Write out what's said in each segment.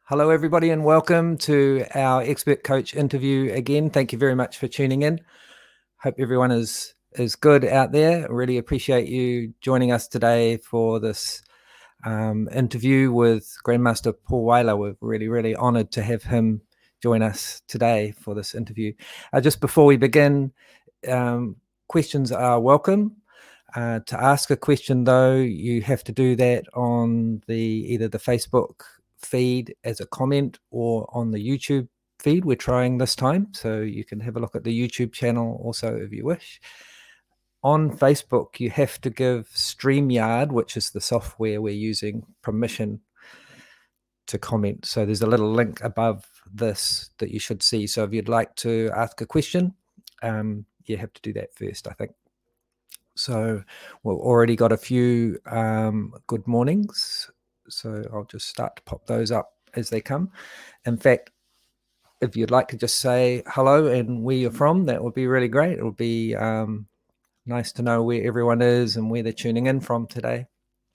Hello, everybody, and welcome to our expert coach interview again. Thank you very much for tuning in. Hope everyone is good out there. Really appreciate you joining us today for this interview with Grandmaster Paul Weiler. We're really honoured to have him join us today for this interview. Just before we begin, questions are welcome. To ask a question, though, you have to do that on either the Facebook feed as a comment or on the YouTube feed. We're trying this time, so you can have a look at the YouTube channel also if you wish. On Facebook, you have to give StreamYard, which is the software we're using, permission to comment. So there's a little link above this that you should see. So if you'd like to ask a question, you have to do that first, I think. So we've already got a few good mornings. So I'll just start to pop those up as they come. In fact, if you'd like to just say hello and where you're from, that would be really great. It would be nice to know where everyone is and where they're tuning in from today.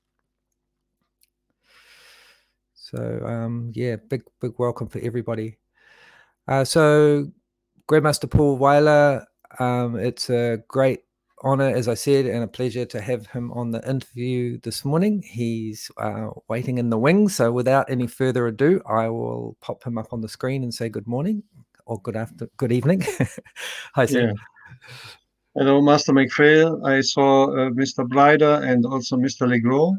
So yeah, big welcome for everybody. So Grandmaster Paul Weiler, it's a great honor, as I said, and a pleasure to have him on the interview this morning. He's waiting in the wings, so without any further ado, I will pop him up on the screen and say good morning or good evening. Hi, sir. Yeah. Hello, Master McPhail. I saw Mr. Blyder and also Mr. Legros.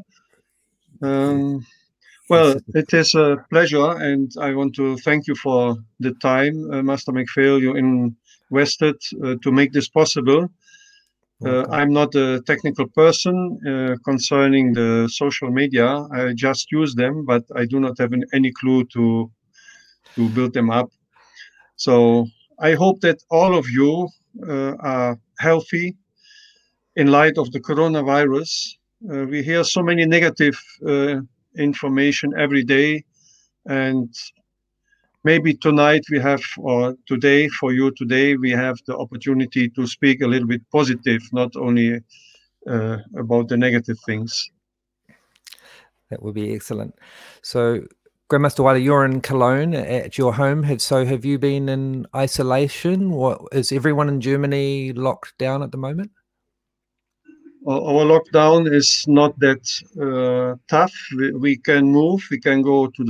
Well, it is a pleasure, and I want to thank you for the time, Master McPhail, you invested to make this possible. I'm not a technical person concerning the social media. I just use them, but I do not have any clue to build them up. So I hope that all of you are healthy in light of the coronavirus. We hear so many negative information every day, and maybe tonight we have, or today for you today, we have the opportunity to speak a little bit positive, not only about the negative things. That would be excellent. So, Grandmaster Weiler, you're in Cologne at your home. Have you been in isolation? Is everyone in Germany locked down at the moment? Our lockdown is not that tough. We can move. We can go to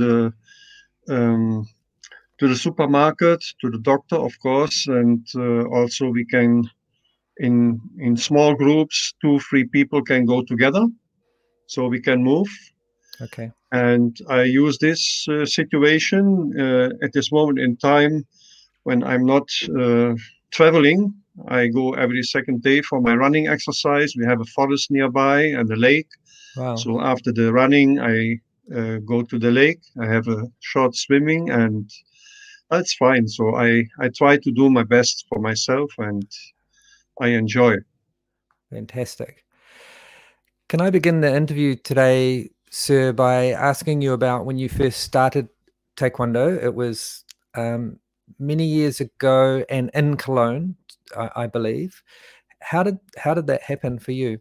the supermarket, to the doctor, of course, and also we can, in small groups, 2-3 people can go together, so we can move. Okay. And I use this situation at this moment in time when I'm not traveling. I go every second day for my running exercise. We have a forest nearby and a lake. Wow. So after the running, I go to the lake. I have a short swimming, and that's fine. So I try to do my best for myself, and I enjoy. Fantastic. Can I begin the interview today, sir, by asking you about when you first started Taekwondo? It was many years ago and in Cologne, I believe. How did that happen for you?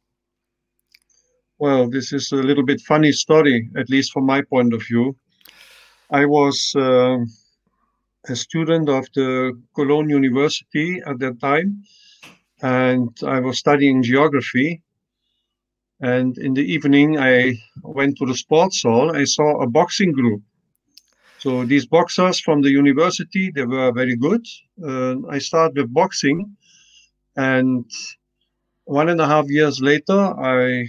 Well, this is a little bit funny story, at least from my point of view. I was a student of the Cologne University at that time, and I was studying geography. And in the evening, I went to the sports hall. I saw a boxing group. So these boxers from the university, they were very good. I started with boxing, and 1.5 years later, I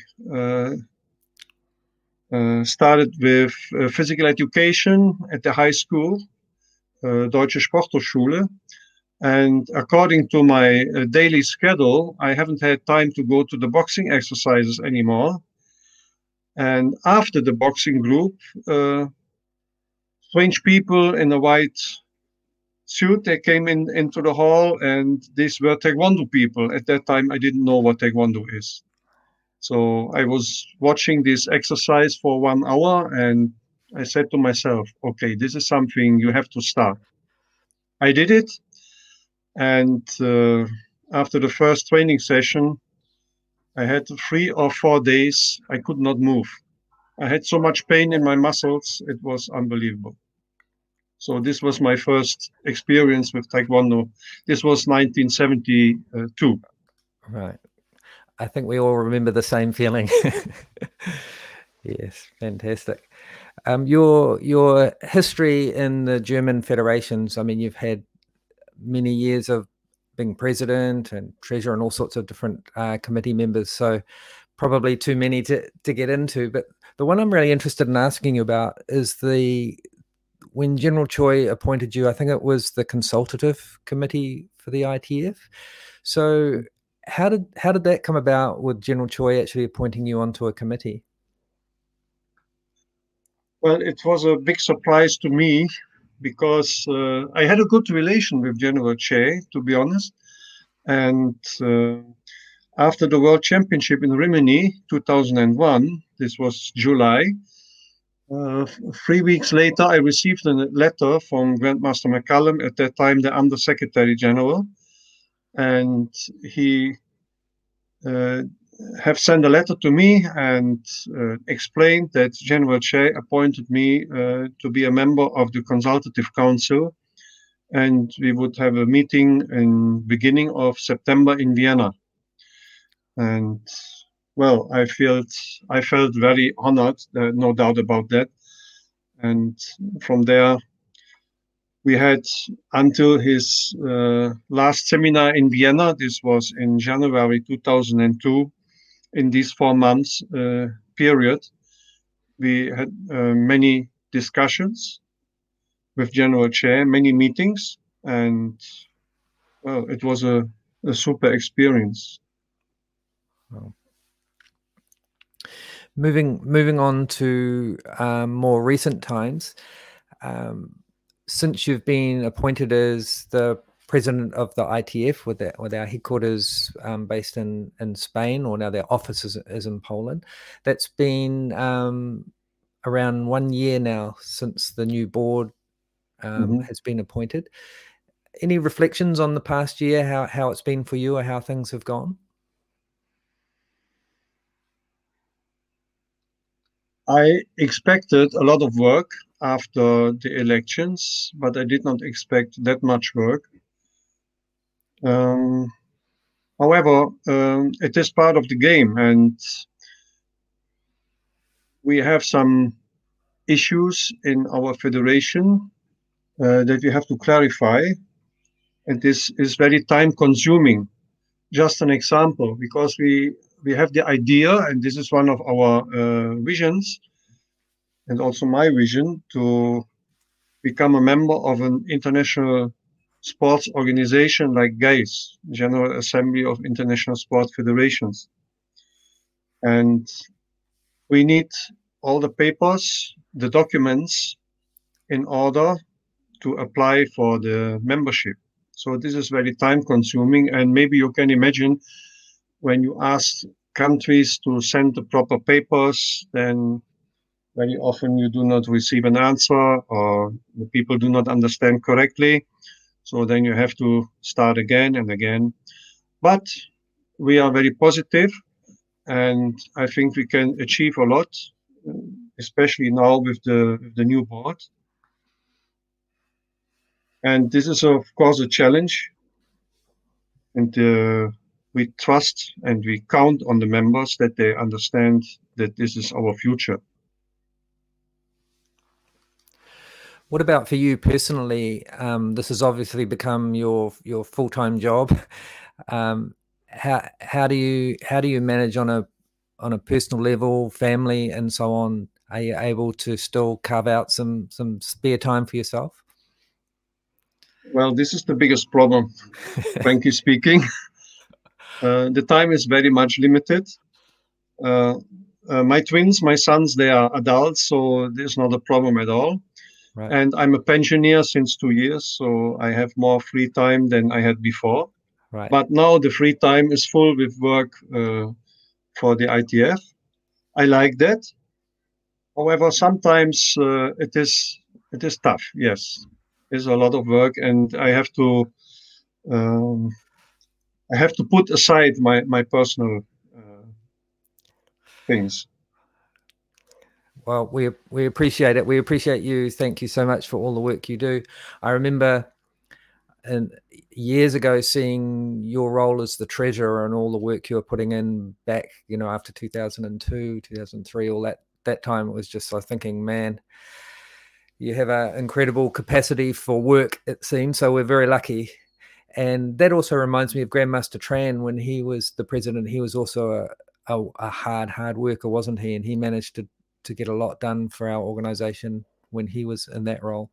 started with physical education at the high school, Deutsche Sporthochschule. And according to my daily schedule, I haven't had time to go to the boxing exercises anymore. And after the boxing group, strange people in a white suit, they came into the hall, and these were Taekwondo people. At that time, I didn't know what Taekwondo is. So I was watching this exercise for 1 hour, and I said to myself, okay, this is something you have to start. I did it. And after the first training session, I had 3 or 4 days, I could not move. I had so much pain in my muscles, it was unbelievable. So this was my first experience with Taekwondo. This was 1972. Right. I think we all remember the same feeling. Yes, fantastic. Your history in the German federations, I mean, you've had many years of being president and treasurer and all sorts of different committee members, so probably too many to get into. But the one I'm really interested in asking you about is when General Choi appointed you, I think it was the consultative committee for the ITF. So how did that come about with General Choi actually appointing you onto a committee? Well, it was a big surprise to me because I had a good relation with General Choi, to be honest. And after the World Championship in Rimini, 2001, this was July, 3 weeks later, I received a letter from Grandmaster McCallum, at that time the Under Secretary General, and he have sent a letter to me and explained that General Choi appointed me to be a member of the Consultative Council, and we would have a meeting in beginning of September in Vienna. And well, I felt very honored, no doubt about that. And from there, we had until his last seminar in Vienna. This was in January 2002. In these 4 months period, we had many discussions with General Choi, many meetings, and well, it was a super experience. Wow. Moving on to more recent times, since you've been appointed as the president of the ITF with our headquarters based in Spain, or now their office is in Poland, that's been around 1 year now since the new board has been appointed. Any reflections on the past year, how it's been for you, or how things have gone? I expected a lot of work after the elections, but I did not expect that much work. However, it is part of the game, and we have some issues in our federation that we have to clarify, and this is very time consuming. Just an example, because we have the idea, and this is one of our visions, and also my vision, to become a member of an international sports organization like GAIS, General Assembly of International Sport Federations. And we need all the papers, the documents, in order to apply for the membership. So this is very time consuming, and maybe you can imagine when you ask countries to send the proper papers, then very often you do not receive an answer, or the people do not understand correctly. So then you have to start again and again. But we are very positive, and I think we can achieve a lot, especially now with the new board. And this is, of course, a challenge. And we trust and we count on the members that they understand that this is our future. What about for you personally? This has obviously become your full-time job. How do you manage on a personal level, family, and so on? Are you able to still carve out some spare time for yourself? Well, this is the biggest problem, frankly speaking. The time is very much limited. My twins, my sons, they are adults, so there's not a problem at all. Right. And I'm a pensioner since 2 years, so I have more free time than I had before. Right. But now the free time is full with work for the ITF. I like that. However, sometimes it is tough. Yes, there's a lot of work, and I have to put aside my personal things. Well, we appreciate it. We appreciate you. Thank you so much for all the work you do. I remember years ago seeing your role as the treasurer and all the work you were putting in back, after 2002, 2003, all that time. It was just, I was thinking, man, you have an incredible capacity for work, it seems. So we're very lucky. And that also reminds me of Grandmaster Tran. When he was the president, he was also a hard worker, wasn't he? And he managed to get a lot done for our organization when he was in that role.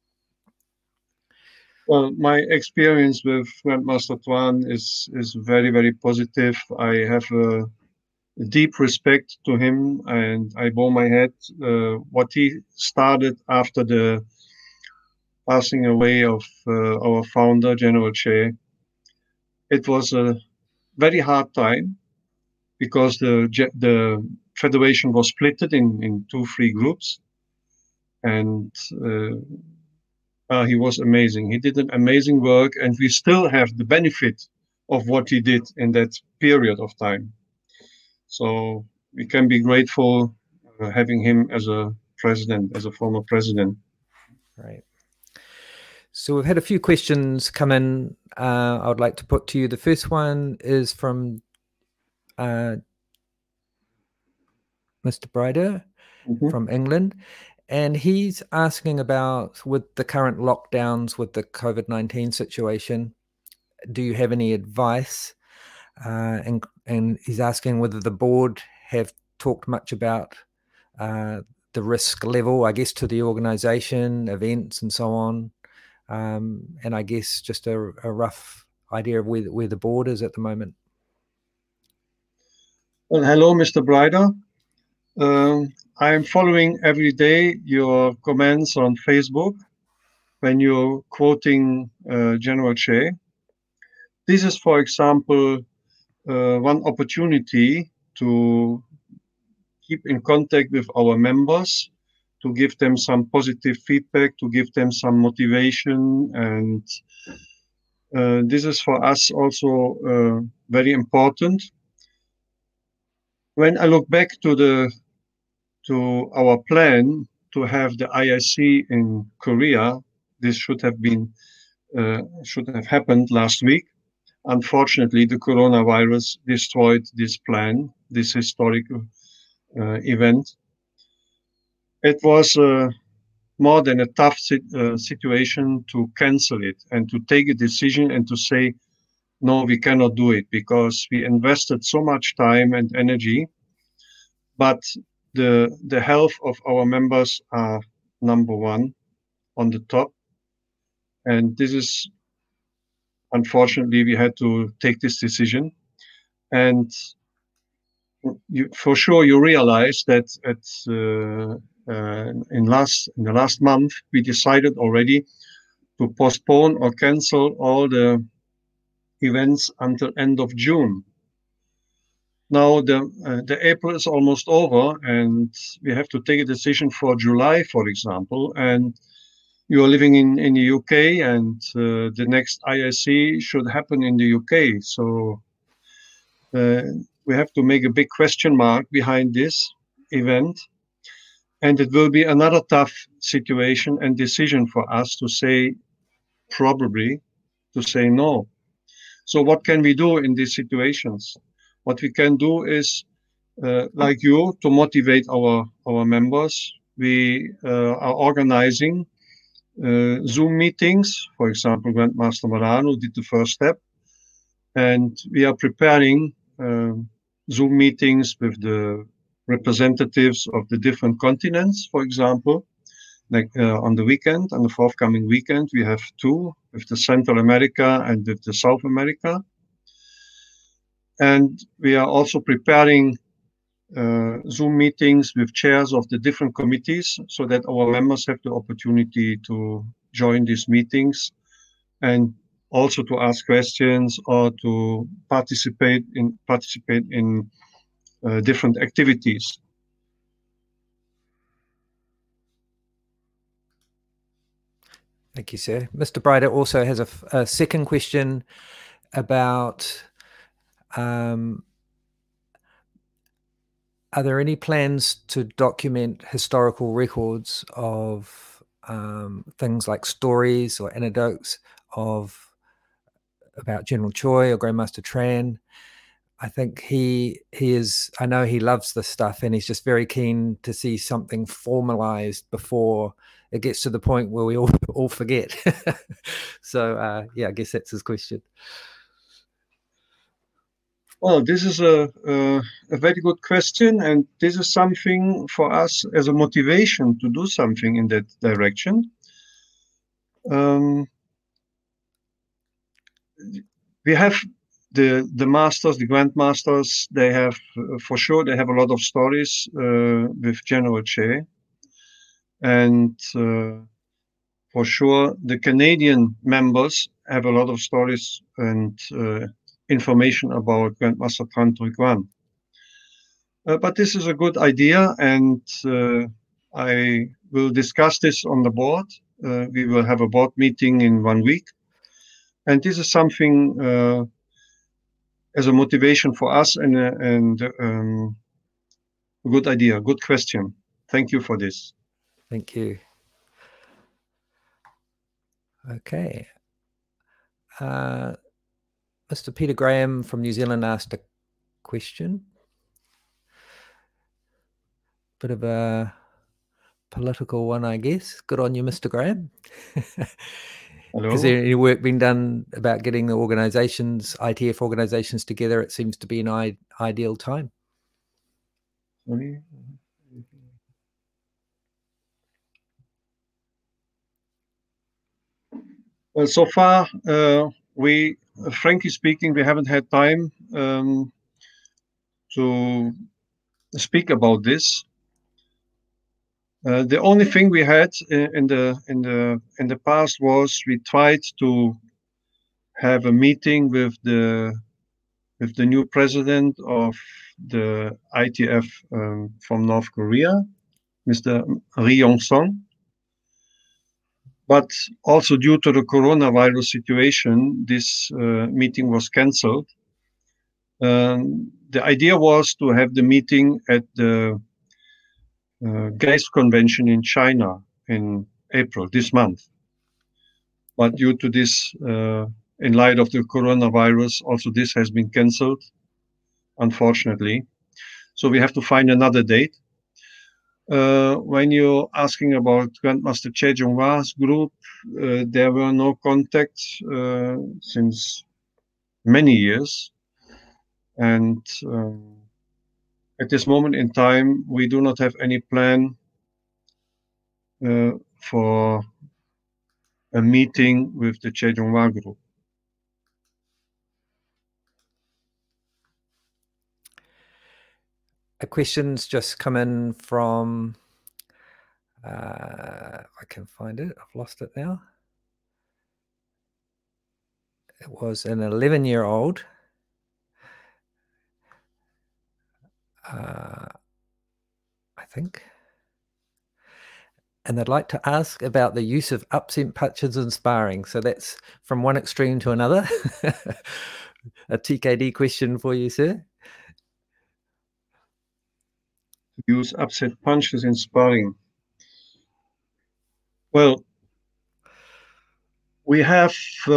Well, my experience with Grandmaster Tran is very, very positive. I have a deep respect to him, and I bow my head. What he started after the passing away of our founder, General Che, it was a very hard time because the federation was split in 2-3 groups, and he was amazing. He did an amazing work, and we still have the benefit of what he did in that period of time. So we can be grateful having him as a president, as a former president. Right. So we've had a few questions come in. I would like to put to you. The first one is from Mr. Brider from England. And he's asking about, with the current lockdowns, with the COVID-19 situation, do you have any advice? And he's asking whether the board have talked much about the risk level, I guess, to the organization, events and so on. And I guess just a rough idea of where the board is at the moment. Well, hello, Mr. Brider. I am following every day your comments on Facebook when you're quoting General Che. This is, for example, one opportunity to keep in contact with our members, to give them some positive feedback, to give them some motivation. And this is for us also very important. When I look back to our plan to have the IIC in Korea, this should have happened last week. Unfortunately, the coronavirus destroyed this plan, this historical event. It was more than a tough situation to cancel it and to take a decision and to say, no, we cannot do it, because we invested so much time and energy. But the health of our members are number one on the top. And this is, unfortunately, we had to take this decision. And for sure, you realize that in the last month, we decided already to postpone or cancel all the events until end of June. Now the April is almost over, and we have to take a decision for July, for example. And you are living in the UK, and the next IIC should happen in the UK. So we have to make a big question mark behind this event. And it will be another tough situation and decision for us to say, probably, to say no. So what can we do in these situations? What we can do is, like you, to motivate our members. We are organizing Zoom meetings. For example, Grandmaster Marano did the first step. And we are preparing Zoom meetings with the representatives of the different continents, for example. Like on the weekend, on the forthcoming weekend, we have 2 with the Central America and with the South America. And we are also preparing Zoom meetings with chairs of the different committees so that our members have the opportunity to join these meetings and also to ask questions or to participate in different activities. Thank you, sir. Mr. Brider also has a second question about are there any plans to document historical records of things like stories or anecdotes about General Choi or Grandmaster Tran? I think he is, I know he loves this stuff, and he's just very keen to see something formalized before it gets to the point where we all forget. So yeah, I guess that's his question. Well, this is a very good question, and this is something for us as a motivation to do something in that direction. We have the masters, the grandmasters. They have for sure they have a lot of stories with General Che, and for sure the Canadian members have a lot of stories and information about Grandmaster Tran Troi Quan. But this is a good idea, and I will discuss this on the board. We will have a board meeting in 1 week, and this is something as a motivation for us, and a good idea, good question. Thank you for this. Thank you. Okay. Mr. Peter Graham from New Zealand asked a question. Bit of a political one, I guess. Good on you, Mr. Graham. Hello. Is there any work being done about getting the organizations, ITF organizations together? It seems to be an ideal time. Sorry. Well, so far, frankly speaking, we haven't had time to speak about this. The only thing we had in the past was we tried to have a meeting with the new president of the ITF from North Korea, Mr. Ri Yong-sung. But also due to the coronavirus situation, this meeting was cancelled. The idea was to have the meeting at the GAIS convention in China in April this month. But due to this, in light of the coronavirus, also this has been cancelled, unfortunately. So we have to find another date. When you're asking about Grandmaster Che Zhonghua's group, there were no contacts since many years. And at this moment in time, we do not have any plan for a meeting with the Che Zhonghua group. A question's just come in from, I can find it, I've lost it now. It was an 11-year-old. I think. And they'd like to ask about the use of upset punches in sparring. So that's from one extreme to another. A TKD question for you, sir. Use upset punches in sparring. Well, we have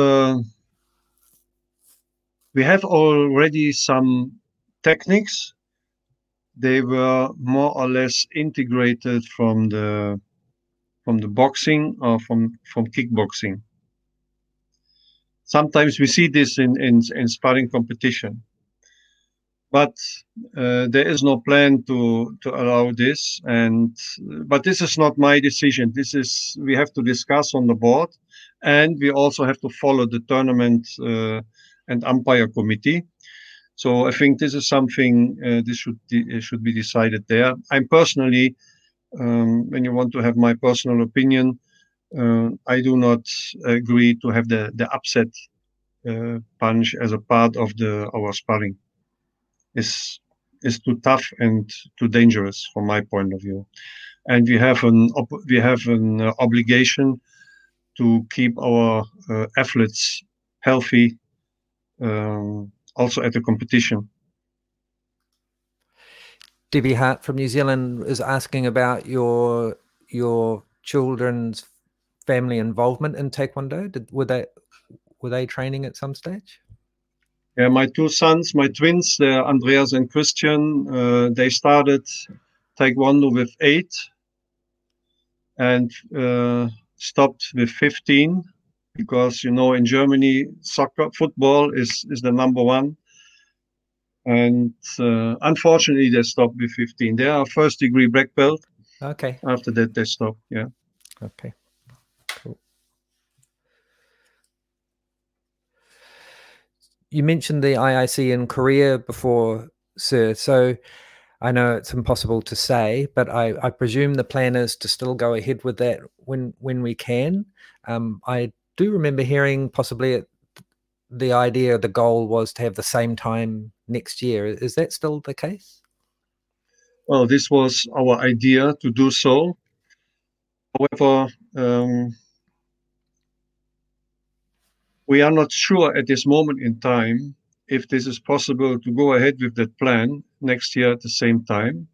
already some techniques. They were more or less integrated from the boxing or from kickboxing. Sometimes we see this in sparring competition, but there is no plan to allow this. But this is not my decision. We have to discuss on the board, and we also have to follow the tournament and umpire committee. So I think this is something this should be decided there. I'm personally, when you want to have my personal opinion, I do not agree to have the upset punch as a part of our sparring. It's too tough and too dangerous from my point of view. And we have an obligation to keep our athletes healthy, also at the competition. Debbie Hart from New Zealand is asking about your children's family involvement in Taekwondo. Were they training at some stage? Yeah, my two sons, my twins, they're Andreas and Christian. They started Taekwondo with 8 and stopped with 15 because, you know, in Germany, football is the number one. And unfortunately, they stopped with 15. They are first degree black belt. Okay. After that, they stopped. Yeah. Okay. Cool. You mentioned the IIC in Korea before, sir. So I know it's impossible to say, but I presume the plan is to still go ahead with that when we can. I do remember hearing possibly the idea, the goal was to have the same time next year. Is that still the case? Well, this was our idea to do so. However, we are not sure at this moment in time if this is possible to go ahead with that plan next year at the same time.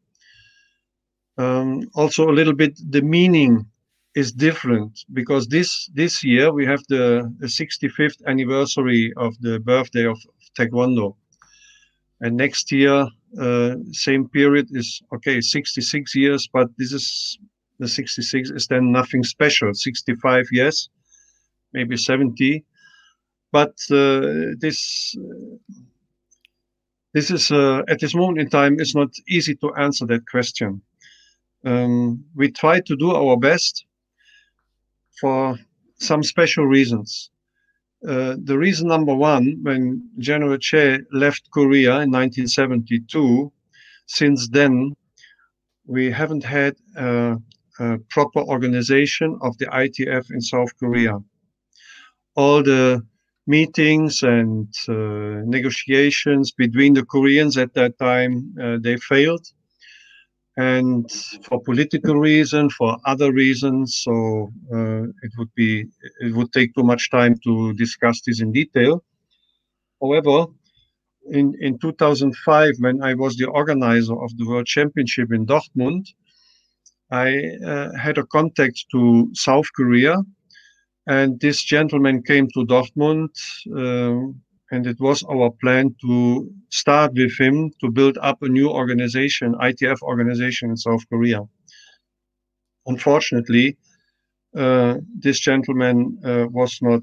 Also, a little bit the meaning is different because this year we have the 65th anniversary of the birthday of Taekwondo, and next year same period is 66 years, but this is the 66 is then nothing special. 65, yes, maybe 70, but this is at this moment in time it's not easy to answer that question. We try to do our best for some special reasons. The reason number one, when General Che left Korea in 1972, since then we haven't had a proper organization of the ITF in South Korea. All the meetings and negotiations between the Koreans at that time, they failed. And for political reasons, for other reasons, so it would take too much time to discuss this in detail. However, in 2005, when I was the organizer of the World Championship in Dortmund, I had a contact to South Korea, and this gentleman came to Dortmund, and it was our plan to start with him to build up a new organization, ITF organization in South Korea. Unfortunately, this gentleman was not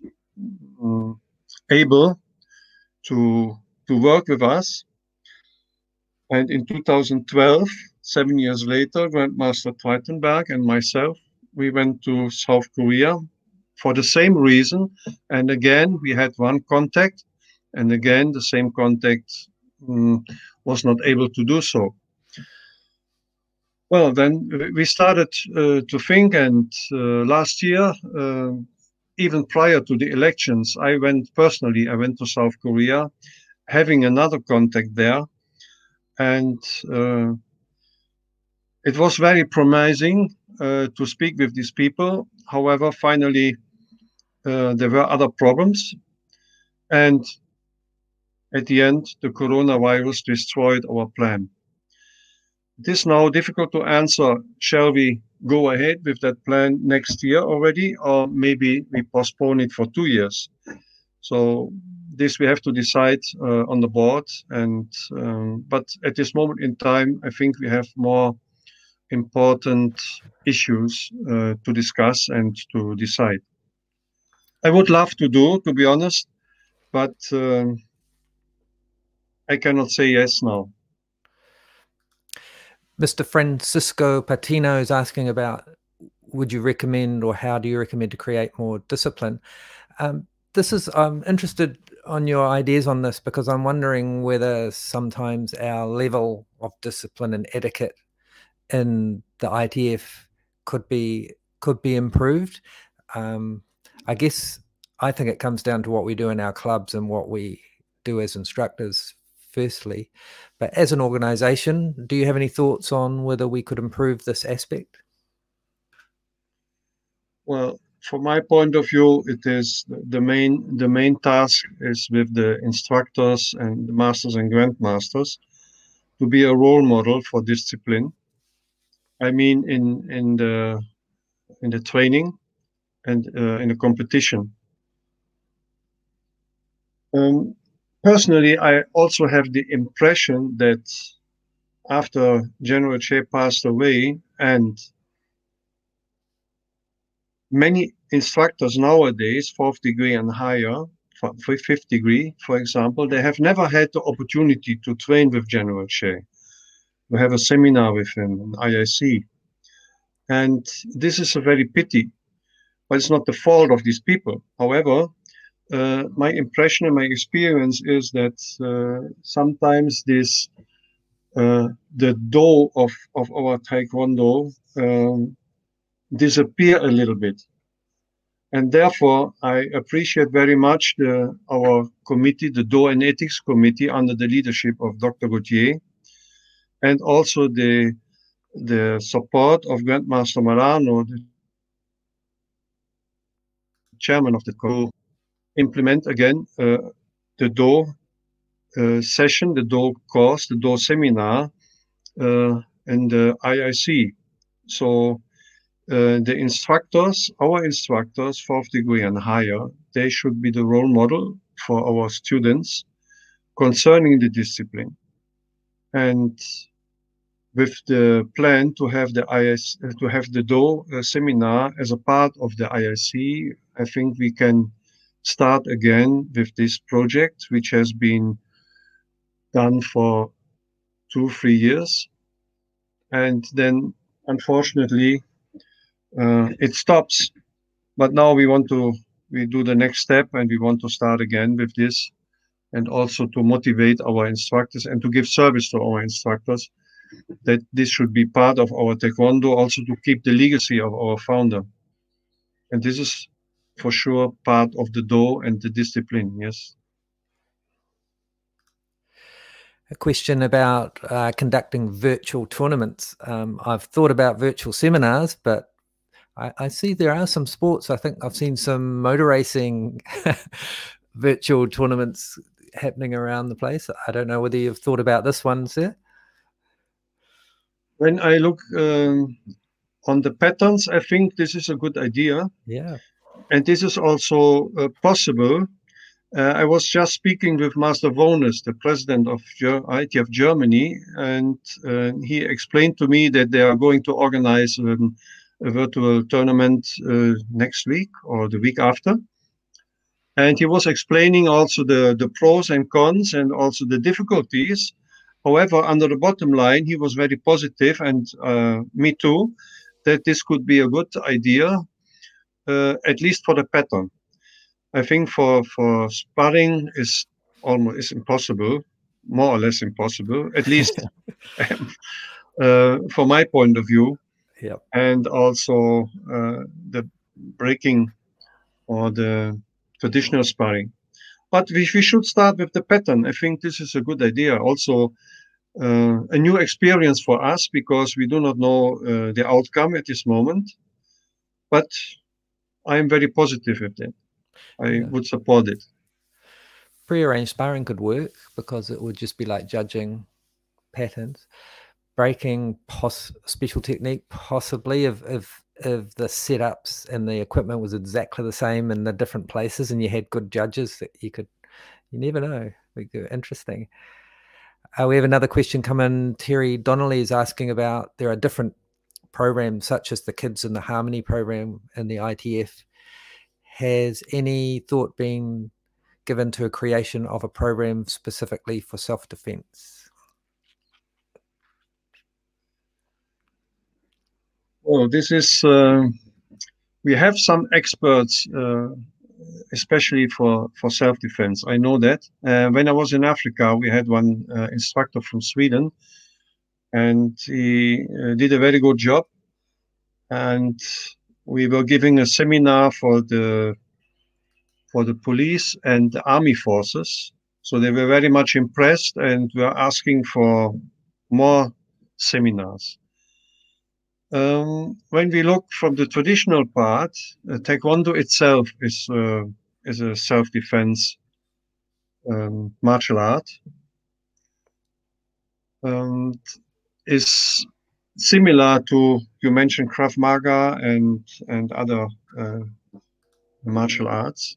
able to work with us. And in 2012, 7 years later, Grandmaster Treitenberg and myself, we went to South Korea for the same reason. And again, we had one contact, and again, the same contact was not able to do so. Well, then we started to think, and last year, even prior to the elections, I went to South Korea, having another contact there, and it was very promising to speak with these people. However, finally, there were other problems, and at the end, the coronavirus destroyed our plan. It is now difficult to answer, shall we go ahead with that plan next year already, or maybe we postpone it for 2 years? So this we have to decide on the board. And but at this moment in time, I think we have more important issues to discuss and to decide. I would love to be honest, but I cannot say yes now. Mr. Francisco Patino is asking about, would you recommend, or how do you recommend to create more discipline? I'm interested on your ideas on this, because I'm wondering whether sometimes our level of discipline and etiquette in the ITF could be improved. I guess I think it comes down to what we do in our clubs and what we do as instructors firstly, but as an organization, do you have any thoughts on whether we could improve this aspect? Well, from my point of view, it is the main task is with the instructors and the masters and grandmasters to be a role model for discipline. I mean, in the training and in the competition. Personally, I also have the impression that after General Che passed away, and many instructors nowadays, 4th degree and higher, 5th degree, for example, they have never had the opportunity to train with General Che. We have a seminar with him in IIC. And this is a very pity, but it's not the fault of these people. However, my impression and my experience is that sometimes this the do of our Taekwondo disappear a little bit. And therefore, I appreciate very much our committee, the Do and Ethics Committee, under the leadership of Dr. Gautier, and also the support of Grandmaster Marano, the chairman of the committee, implement again the Do session, the Do course, the Do seminar in the IIC. So the instructors, our instructors, 4th degree and higher, they should be the role model for our students concerning the discipline. And with the plan to have the Do seminar as a part of the IIC, I think we can start again with this project, which has been done for 2-3 years. And then, unfortunately, it stops. But now we do the next step, and we want to start again with this, and also to motivate our instructors and to give service to our instructors, that this should be part of our Taekwondo, also to keep the legacy of our founder. And this is for sure part of the Do and the discipline, yes. A question about conducting virtual tournaments. I've thought about virtual seminars, but I see there are some sports. I think I've seen some motor racing virtual tournaments happening around the place. I don't know whether you've thought about this one, sir. When I look on the patterns, I think this is a good idea. Yeah. And this is also possible. I was just speaking with Master Vones, the president of ITF Germany, and he explained to me that they are going to organize a virtual tournament next week or the week after. And he was explaining also the pros and cons and also the difficulties. However, under the bottom line, he was very positive, and me too, that this could be a good idea, at least for the pattern. I think for sparring is almost impossible, more or less impossible, at least from my point of view. Yep. And also the breaking or the traditional sparring. But we should start with the pattern. I think this is a good idea. Also, a new experience for us, because we do not know the outcome at this moment. But I am very positive with that. I would support it. Pre-arranged sparring could work, because it would just be like judging patterns. Breaking special technique, possibly, if the setups and the equipment was exactly the same in the different places, and you had good judges, that you never know. Interesting. We have another question come in. Terry Donnelly is asking about, there are different programs such as the Kids in the Harmony program and the ITF. Has any thought been given to a creation of a program specifically for self-defense? Well, this is, we have some experts, especially for self-defense. I know that. When I was in Africa, we had one instructor from Sweden, and he did a very good job. And we were giving a seminar for the police and the army forces. So they were very much impressed, and were asking for more seminars. When we look from the traditional part, Taekwondo itself is a self-defense martial art. is similar to, you mentioned Krav Maga and other martial arts.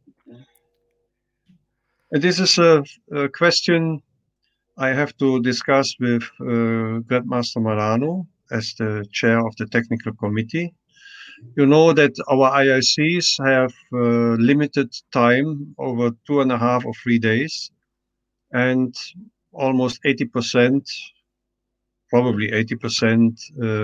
And this is a question I have to discuss with Grandmaster Marano as the chair of the technical committee. You know that our IICs have limited time over 2.5 or 3 days, and almost 80%, probably 80%,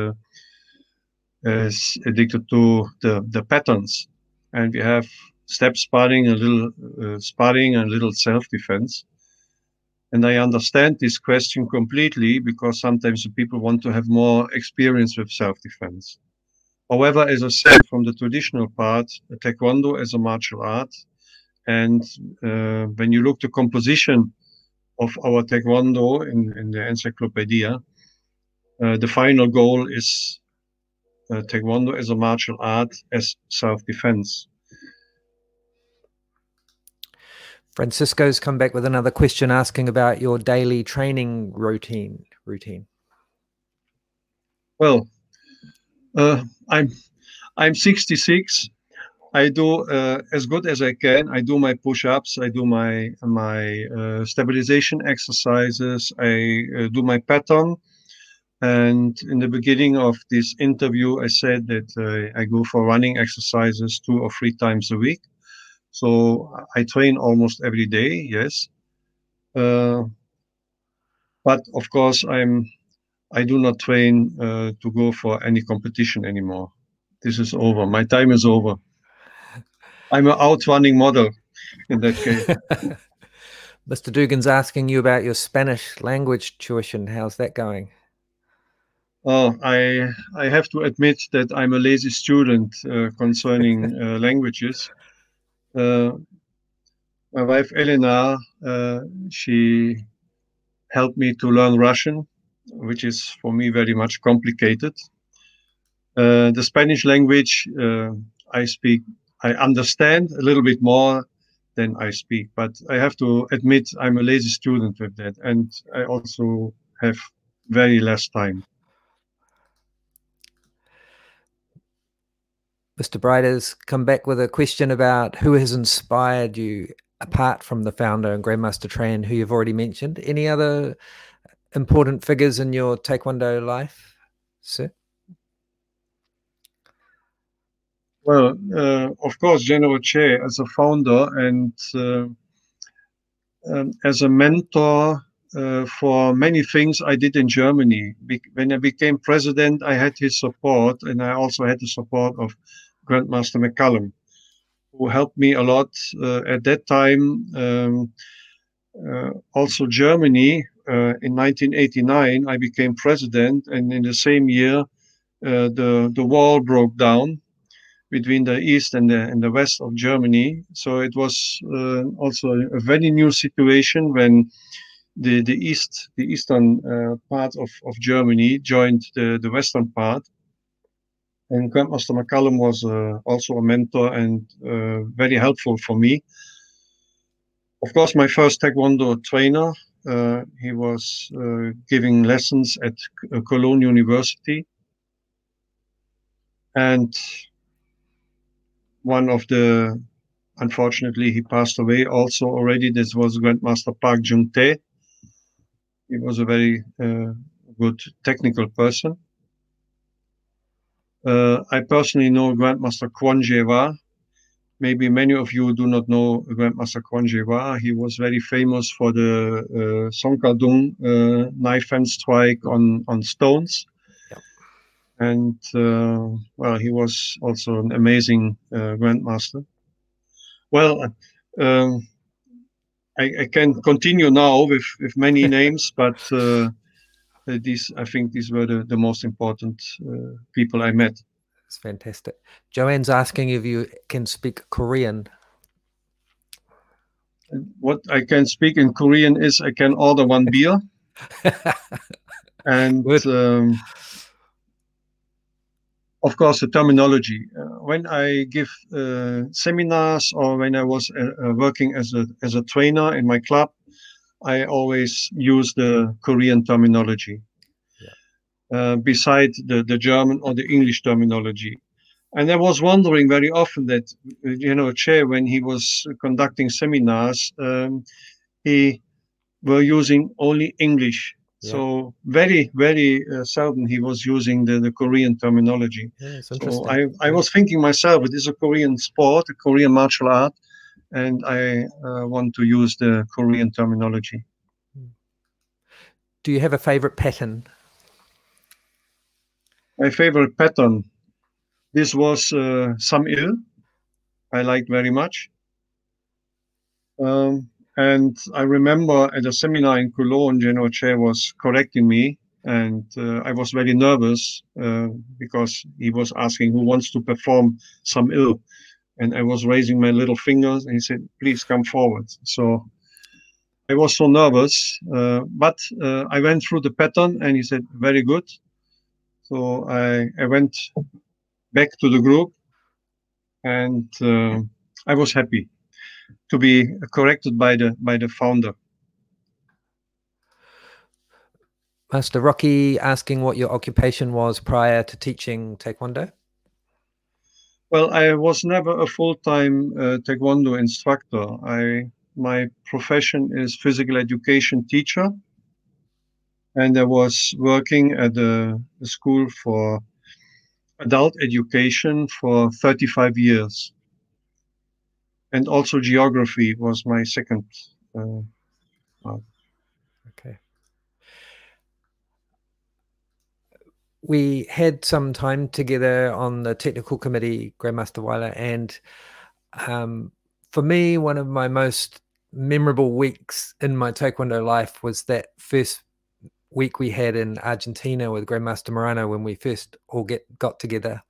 is addicted to the patterns. And we have step sparring, a little sparring, and a little self-defense. And I understand this question completely, because sometimes people want to have more experience with self-defense. However, as I said, from the traditional part, Taekwondo as a martial art, and when you look the composition of our Taekwondo in the encyclopedia, the final goal is Taekwondo as a martial art as self-defense. Francisco's come back with another question asking about your daily training routine. Well, I'm 66. I do as good as I can. I do my push-ups. I do my stabilization exercises. I do my pattern. And in the beginning of this interview, I said that I go for running exercises 2 or 3 times a week. So I train almost every day. Yes. But of course, I do not train to go for any competition anymore. This is over. My time is over. I'm an outrunning model in that case. Mr. Dugan's asking you about your Spanish language tuition. How's that going? Oh, I have to admit that I'm a lazy student concerning languages. My wife Elena, she helped me to learn Russian, which is for me very much complicated. The Spanish language I understand a little bit more than I speak, but I have to admit I'm a lazy student with that, and I also have very less time. Mr. Bright has come back with a question about who has inspired you apart from the founder and Grandmaster Tran, who you've already mentioned. Any other important figures in your Taekwondo life, sir? Well, of course, General Che as a founder and as a mentor for many things I did in Germany. When I became president, I had his support, and I also had the support of Grandmaster McCallum, who helped me a lot at that time. Also, Germany, in 1989, I became president, and in the same year, the wall broke down between the east and the west of Germany. So it was also a very new situation when the eastern part of Germany joined the western part. And Grandmaster McCallum was also a mentor and very helpful for me. Of course, my first Taekwondo trainer, he was giving lessons at Cologne University. And one of the, unfortunately, he passed away also already. This was Grandmaster Park Jung-tae. He was a very good technical person. I personally know Grandmaster Kwon Jae-wha. Maybe many of you do not know Grandmaster Kwon Jae-wha. He was very famous for the Song Kar-dung knife hand strike on stones. Yep. And well, he was also an amazing Grandmaster. Well, I can continue now with many names, but I think these were the most important people I met. It's fantastic. Joanne's asking if you can speak Korean. What I can speak in Korean is I can order 1 beer. And of course, the terminology. When I give seminars or when I was working as a trainer in my club, I always use the Korean terminology beside the German or the English terminology. And I was wondering very often that, Che, when he was conducting seminars, he were using only English. Yeah. So very, very seldom he was using the Korean terminology. Yeah, it's so I was thinking myself, it is a Korean sport, a Korean martial art, and I want to use the Korean terminology. Do you have a favorite pattern? My favorite pattern, this was Sam-il. I liked very much. And I remember at a seminar in Cologne, General Che was correcting me, and I was very nervous because he was asking who wants to perform Sam-il. And I was raising my little fingers, and he said, please come forward. So I was so nervous, but I went through the pattern, and he said, very good. So I went back to the group, and I was happy to be corrected by the founder. Master Rocky asking what your occupation was prior to teaching Taekwondo? Well, I was never a full-time Taekwondo instructor. My profession is physical education teacher, and I was working at a school for adult education for 35 years. And also geography was my second part. Okay. We had some time together on the technical committee, Grandmaster Weiler, and for me, one of my most memorable weeks in my Taekwondo life was that first week we had in Argentina with Grandmaster Morano when we first all got together.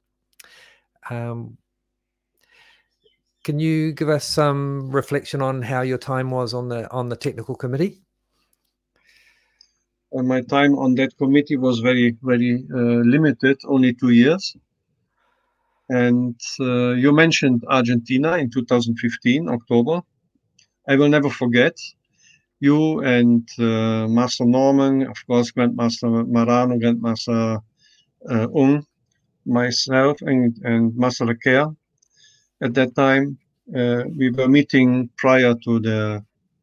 Can you give us some reflection on how your time was on the technical committee? My time on that committee was very, very limited, only 2 years. And you mentioned Argentina in 2015, October. I will never forget you and Master Norman, of course, Grandmaster Marano, Grandmaster Ung, myself, and Master Lequer. At that time, we were meeting prior to the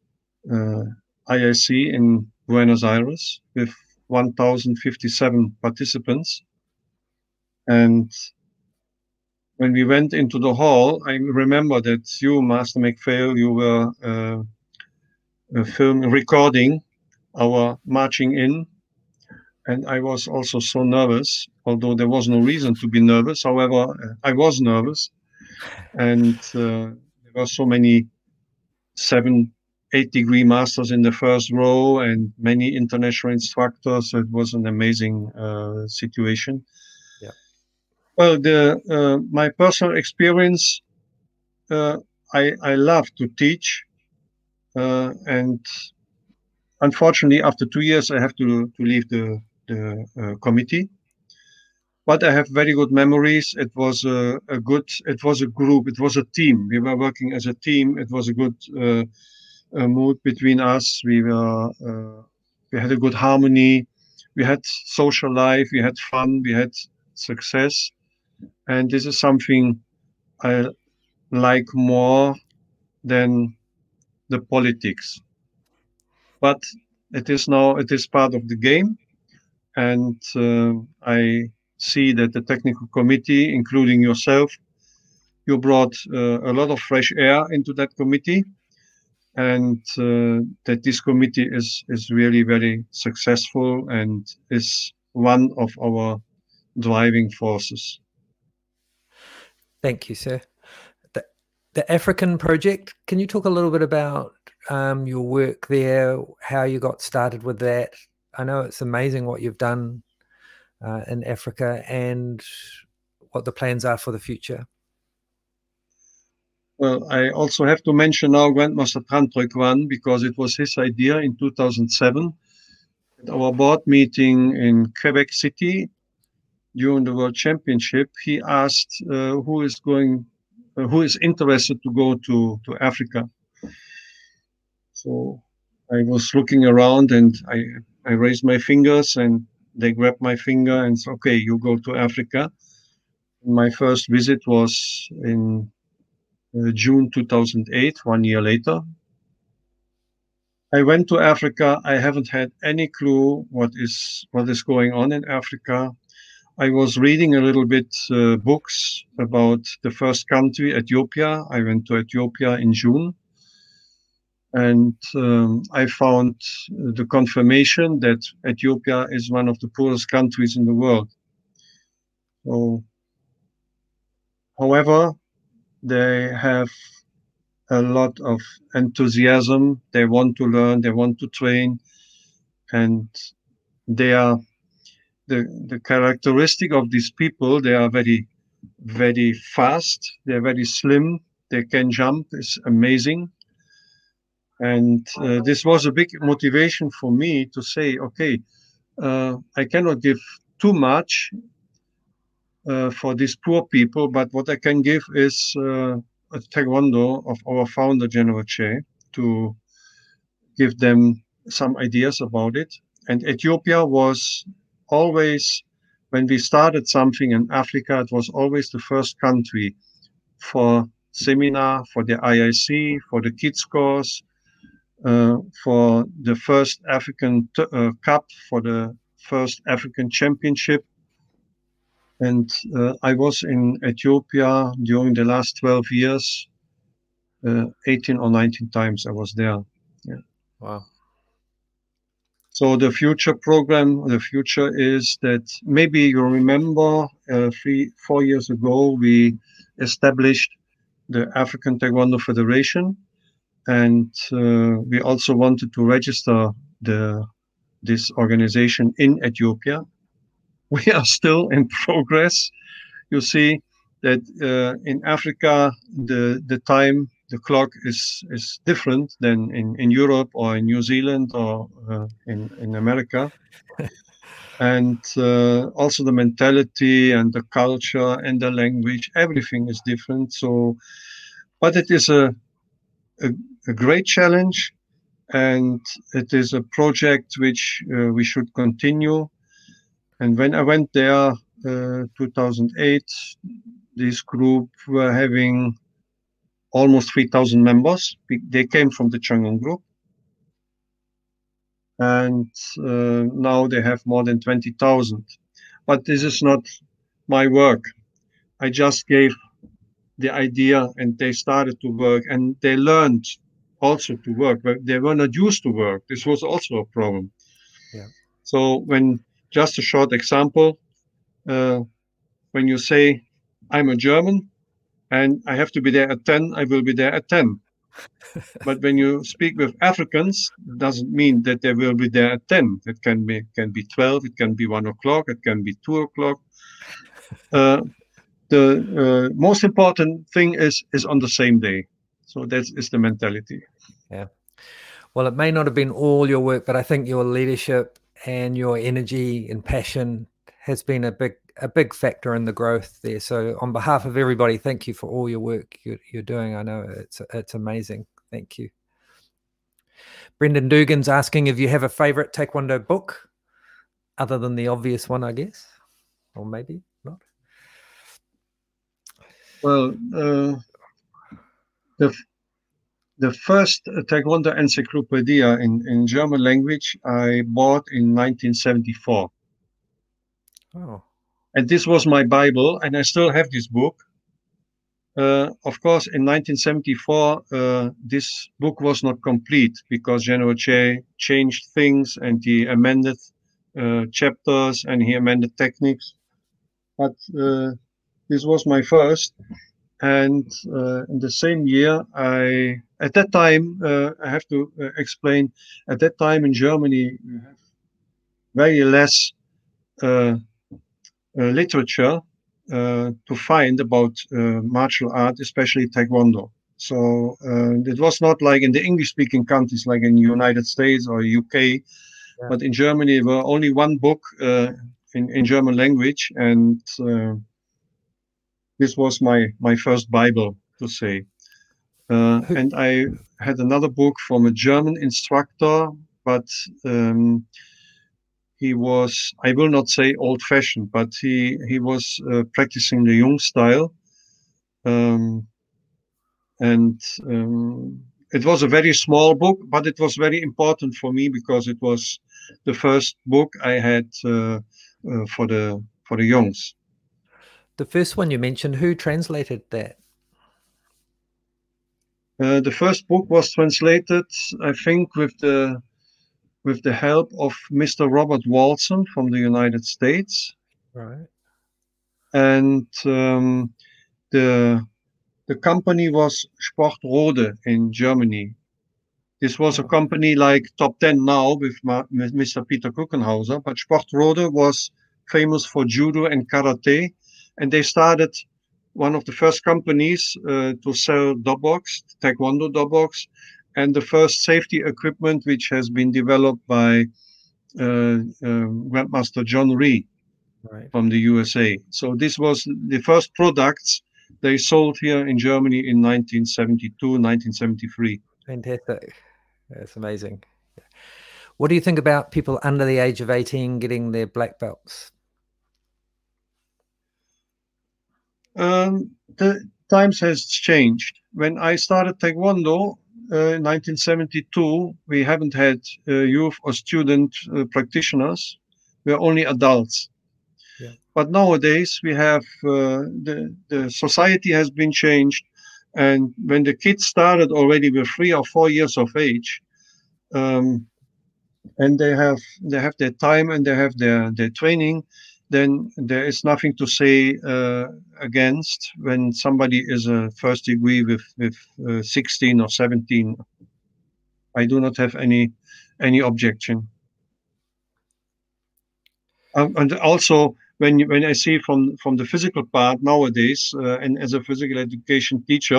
IIC in Buenos Aires with 1,057 participants. And when we went into the hall, I remember that you, Master McPhail, you were recording our marching in. And I was also so nervous, although there was no reason to be nervous. However, I was nervous. And there were so many 7, 8-degree masters in the first row and many international instructors. So it was an amazing situation. Yeah. Well, my personal experience, I love to teach, and unfortunately, after 2 years, I have to leave the committee. But I have very good memories. It was it was a group, it was a team. We were working as a team. It was a good mood between us. We had a good harmony. We had social life. We had fun. We had success. And this is something I like more than the politics. But it is part of the game. And I see that the technical committee, including yourself, you brought a lot of fresh air into that committee, and that this committee is really very successful and is one of our driving forces. Thank you, sir. The African project, can you talk a little bit about your work there, how you got started with that? I know it's amazing what you've done in Africa and what the plans are for the future. Well, I also have to mention now Grandmaster Tran Troi Kwan, because it was his idea in 2007 at our board meeting in Quebec City during the World Championship. He asked who is interested to go to Africa. So I was looking around and I raised my fingers and they grabbed my finger and said, okay, you go to Africa. My first visit was in June 2008, 1 year later. I went to Africa. I haven't had any clue what is going on in Africa. I was reading a little bit books about the first country, Ethiopia. I went to Ethiopia in June, and I found the confirmation that Ethiopia is one of the poorest countries in the world. So, however, they have a lot of enthusiasm. They want to learn, they want to train, and they are the characteristic of these people. They are very, very fast. They're very slim. They can jump. It's amazing. And this was a big motivation for me to say, okay, I cannot give too much for these poor people, but what I can give is a taekwondo of our founder, General Che, to give them some ideas about it. And Ethiopia was always, when we started something in Africa, it was always the first country for seminar, for the IIC, for the kids course, for the first African Cup, for the first African Championship. And I was in Ethiopia during the last 12 years, 18 or 19 times I was there. Yeah. Wow. So the future program, the future is that maybe you remember 4 years ago, we established the African Taekwondo Federation. And we also wanted to register this organization in Ethiopia. We are still in progress. You see that in Africa, the time, the clock is different than in Europe or in New Zealand or in America. And also the mentality and the culture and the language, everything is different. So, but it is a great challenge, and it is a project which we should continue. And when I went there, 2008, this group were having almost 3,000 members. They came from the Changon group. And now they have more than 20,000. But this is not my work. I just gave the idea and they started to work and they learned also to work, but they were not used to work. This was also a problem. Yeah. So just a short example, when you say, I'm a German and I have to be there at 10, I will be there at 10. But when you speak with Africans, it doesn't mean that they will be there at 10. It can be 12, it can be 1 o'clock, it can be 2 o'clock. The most important thing is on the same day. So that is the mentality. Yeah. Well, it may not have been all your work, but I think your leadership and your energy and passion has been a big factor in the growth there. So on behalf of everybody, thank you for all your work you're doing. I know it's amazing. Thank you. Brendan Dugan's asking if you have a favorite Taekwondo book other than the obvious one, I guess, or maybe not. Well, the first Taekwondo encyclopedia in German language I bought in 1974. Oh. And this was my Bible, and I still have this book. Of course, in 1974, this book was not complete because General Che changed things and he amended chapters and he amended techniques. But this was my first. And in the same year, at that time, I have to explain, at that time in Germany, you have very less literature to find about martial art, especially Taekwondo. So it was not like in the English-speaking countries, like in the United States or UK, but in Germany, there were only one book in German language, and this was my first Bible, to say. And I had another book from a German instructor, but he was, I will not say old-fashioned, but he was practicing the Jung style. It was a very small book, but it was very important for me because it was the first book I had for the Jungs. The first one you mentioned, who translated that? The first book was translated, I think, with the help of Mr. Robert Walson from the United States. Right. And the company was Sportrode in Germany. This was a company like Top Ten now with Mr. Peter Kuckenhauser, but Sportrode was famous for judo and karate, and they started one of the first companies to sell doboks, taekwondo doboks, and the first safety equipment which has been developed by Grandmaster John Rhee from the USA. So this was the first products they sold here in Germany in 1972, 1973. Fantastic. That's amazing. What do you think about people under the age of 18 getting their black belts? The times has changed. When I started Taekwondo in 1972, we haven't had youth or student practitioners. We are only adults. Yeah. But nowadays we have the society has been changed, and when the kids started already with 3 or 4 years of age, and they have their time and they have their training, then there is nothing to say against when somebody is a first degree with 16 or 17. I do not have any objection. And also, when I see from the physical part nowadays, and as a physical education teacher,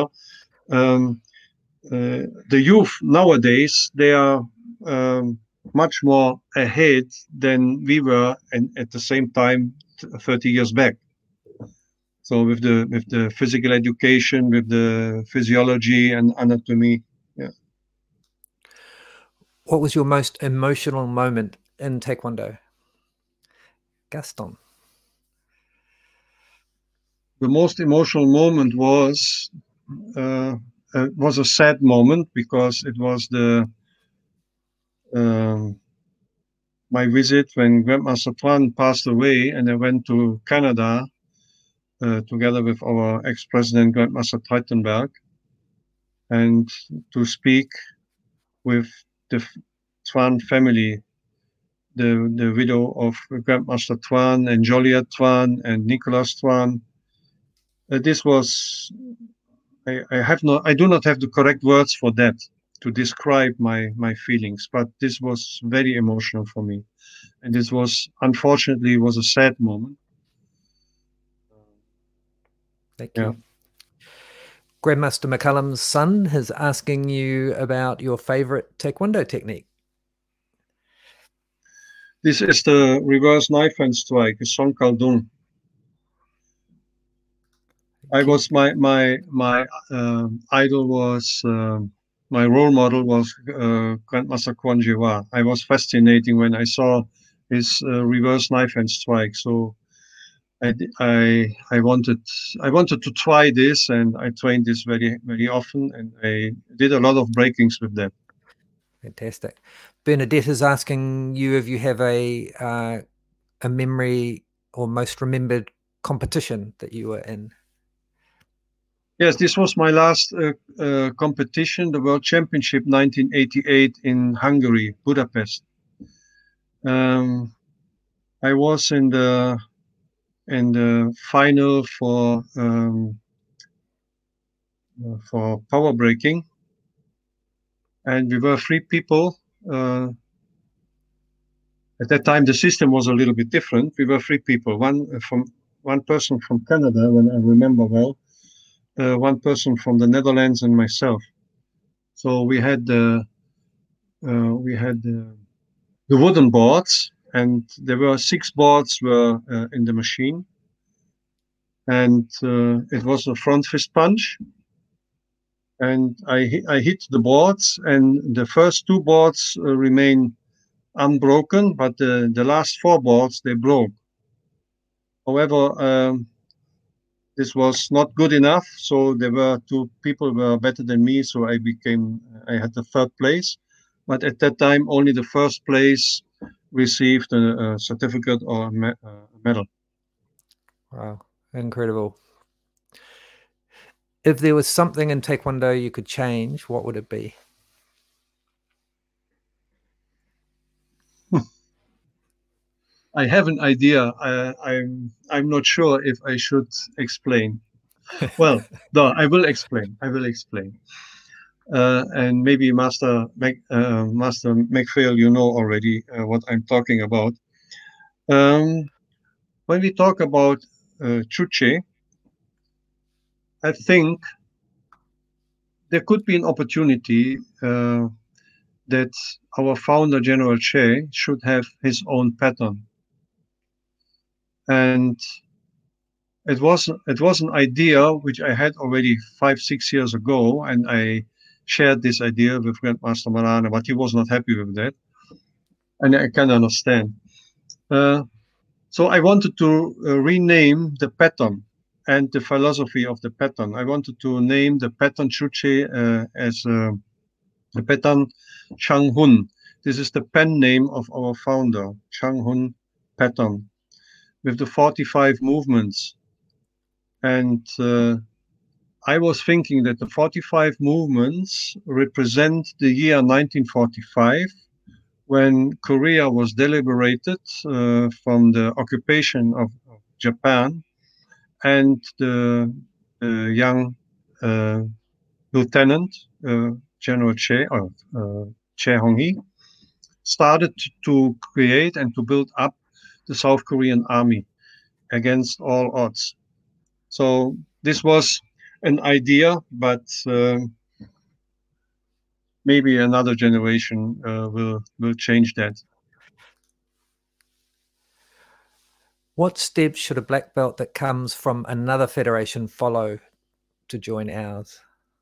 the youth nowadays, they are much more ahead than we were at the same time 30 years back. So with the physical education, with the physiology and anatomy. Yeah. What was your most emotional moment in Taekwondo? Gaston. The most emotional moment was a sad moment because it was my visit when Grandmaster Tran passed away, and I went to Canada together with our ex-president Grandmaster Treitenberg, and to speak with the Tran family, the widow of Grandmaster Tran and Joliet Tran and Nicolas Tran. This was, I do not have the correct words for that to describe my feelings, but this was very emotional for me, and this was unfortunately was a sad moment. Thank you. Yeah. Grandmaster McCullum's son is asking you about your favorite Taekwondo technique. This is the reverse knife hand strike, a Song Kaldun. I was my idol was my role model was Grandmaster Kwon Ji-hwa. I was fascinating when I saw his reverse knife hand strike. So I wanted to try this, and I trained this very, very often, and I did a lot of breakings with that. Fantastic. Bernadette is asking you if you have a memory or most remembered competition that you were in. Yes, this was my last competition, the World Championship 1988 in Hungary, Budapest. I was in the final for power breaking, and we were 3 people. At that time, the system was a little bit different. We were 3 people, one person from Canada, when I remember well, one person from the Netherlands, and myself. So we had the wooden boards, and there were 6 boards were in the machine, and it was a front fist punch, and I hit the boards, and the first two boards remain unbroken, but the last four boards, they broke. However, this was not good enough, so there were two people were better than me, so I had the third place. But at that time, only the first place received a certificate or a medal. Wow, incredible. If there was something in Taekwondo you could change, what would it be? I have an idea. I'm not sure if I should explain. Well, no, I will explain. I will explain. And maybe Master McPhail, you know already what I'm talking about. When we talk about Chuche, I think there could be an opportunity that our founder, General Che, should have his own pattern. And it was an idea which I had already 5-6 years ago, and I shared this idea with Grandmaster Marana, but he was not happy with that, and I can understand. So I wanted to rename the pattern and the philosophy of the pattern. I wanted to name the pattern Chuche as the pattern Chang Hun. This is the pen name of our founder, Chang Hun pattern, with the 45 movements. And I was thinking that the 45 movements represent the year 1945, when Korea was liberated from the occupation of Japan, and the young lieutenant, General Che, or Che Hong-hee, started to create and to build up the South Korean army against all odds. So this was an idea, but maybe another generation will change that. What steps should a black belt that comes from another federation follow to join ours?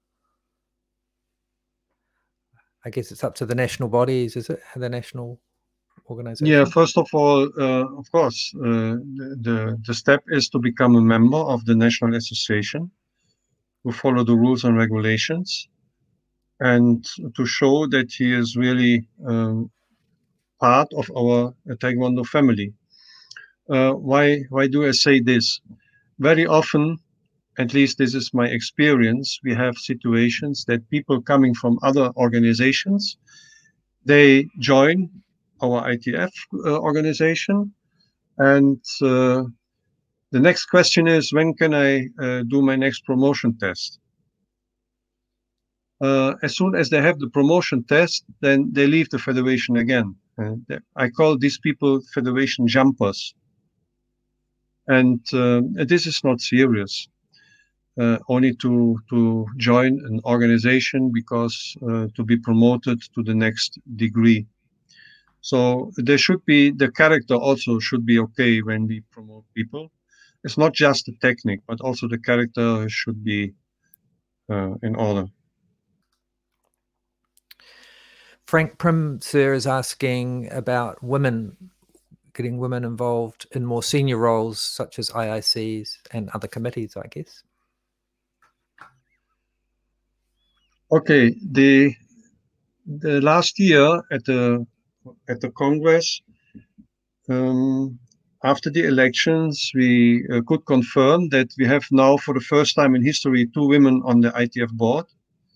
I guess it's up to the national bodies, is it? The national organization? Yeah, first of all, of course, the step is to become a member of the National Association, to follow the rules and regulations, and to show that he is really part of our Taekwondo family. Why do I say this? Very often, at least this is my experience, we have situations that people coming from other organizations, they join our ITF organization, and the next question is, when can I do my next promotion test? As soon as they have the promotion test, then they leave the federation again. I call these people federation jumpers. And this is not serious. Only to join an organization because to be promoted to the next degree. So there should be, the character also should be okay when we promote people. It's not just the technique, but also the character should be in order. Frank Prim, sir, is asking about women, getting women involved in more senior roles such as IICs and other committees, I guess. Okay, the last year at the Congress, after the elections, we could confirm that we have now, for the first time in history, 2 women on the ITF board.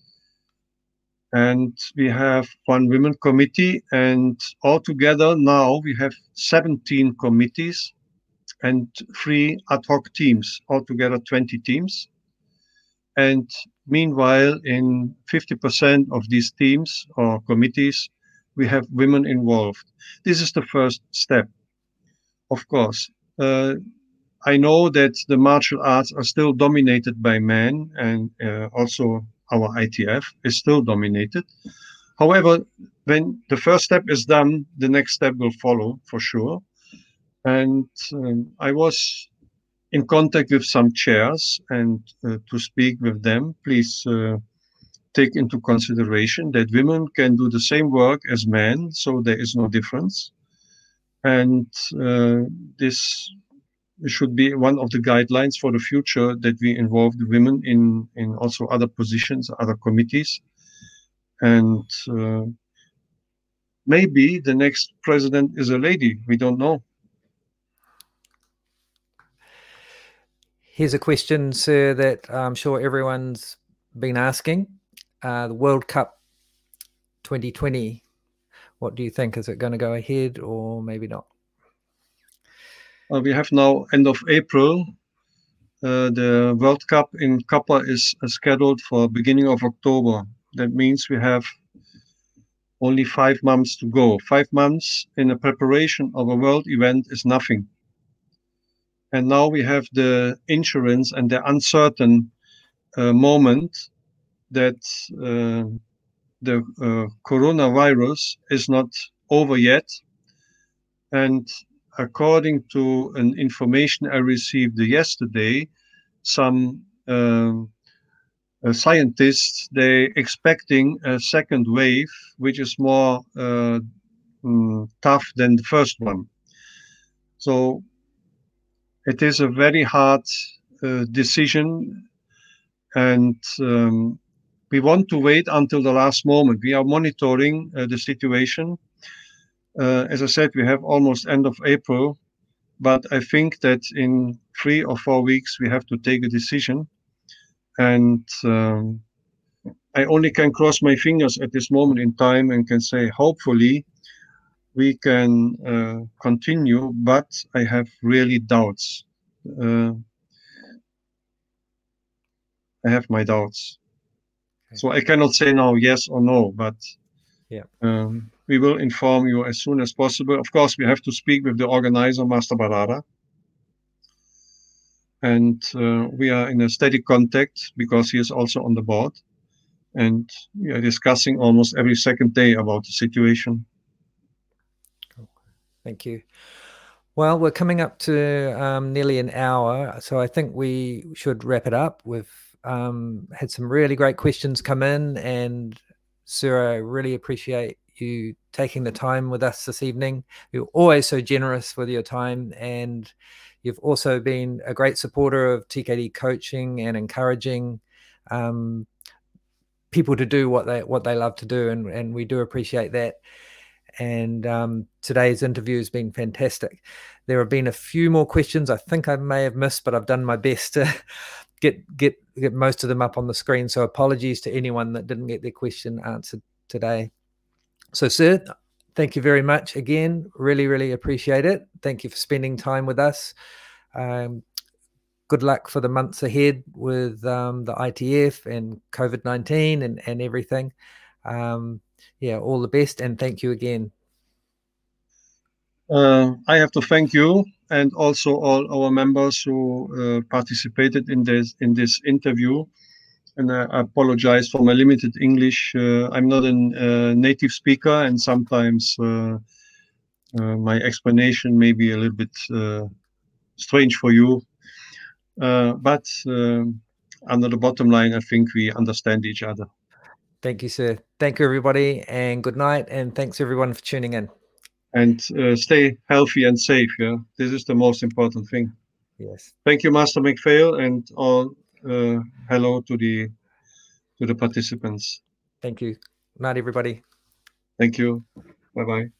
And we have 1 women committee, and altogether now we have 17 committees and 3 ad hoc teams, altogether 20 teams. And meanwhile, in 50% of these teams or committees, we have women involved. This is the first step. Of course, I know that the martial arts are still dominated by men, and also our ITF is still dominated. However, when the first step is done, the next step will follow for sure. And I was in contact with some chairs and to speak with them. Please take into consideration that women can do the same work as men, so there is no difference. And this should be one of the guidelines for the future, that we involve the women in also other positions, other committees. And maybe the next president is a lady. We don't know. Here's a question, sir, that I'm sure everyone's been asking. The World Cup 2020, what do you think? Is it going to go ahead or maybe not? We have now end of April. The World Cup in Qatar is scheduled for beginning of October. That means we have only 5 months to go. 5 months in the preparation of a world event is nothing. And now we have the insurance and the uncertain moment that the coronavirus is not over yet. And according to an information I received yesterday, some scientists, they expecting a second wave, which is more tough than the first one. So it is a very hard decision, and we want to wait until the last moment. We are monitoring the situation. As I said, we have almost end of April, but I think that in 3 or 4 weeks we have to take a decision. And I only can cross my fingers at this moment in time and can say, hopefully, we can continue, but I have really doubts. I have my doubts. Okay. So I cannot say now yes or no, but yeah. We will inform you as soon as possible. Of course, we have to speak with the organizer, Master Barada. And we are in a steady contact because he is also on the board. And we are discussing almost every second day about the situation. Thank you. Well, we're coming up to nearly an hour, so I think we should wrap it up. We've had some really great questions come in, and Sir, I really appreciate you taking the time with us this evening. You're always so generous with your time, and you've also been a great supporter of TKD coaching and encouraging people to do what they love to do, and we do appreciate that. And today's interview has been fantastic. There have been a few more questions I think I may have missed, but I've done my best to get most of them up on the screen. So apologies to anyone that didn't get their question answered today. So, sir, thank you very much again. Really, really appreciate it. Thank you for spending time with us. Good luck for the months ahead with the ITF and COVID-19 and everything. Yeah, all the best, and thank you again. I have to thank you and also all our members who participated in this interview. And I apologize for my limited English. I'm not a native speaker, and sometimes my explanation may be a little bit strange for you. But under the bottom line, I think we understand each other. Thank you, sir. Thank you, everybody, and good night. And thanks, everyone, for tuning in. And stay healthy and safe. Yeah, this is the most important thing. Yes. Thank you, Master McPhail, and all. Hello to the participants. Thank you. Night, everybody. Thank you. Bye-bye.